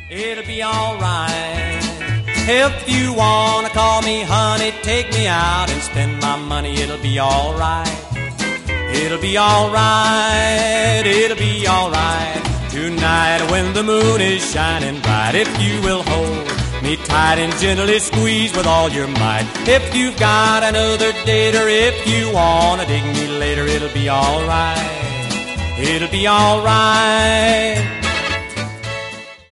It'll be alright. If you wanna call me honey, take me out and spend my money. It'll be alright. It'll be alright. It'll be alright. Tonight when the moon is shining bright, if you will hold me tight and gently squeeze with all your might. If you've got another date or if you wanna dig me later, it'll be alright. It'll be alright.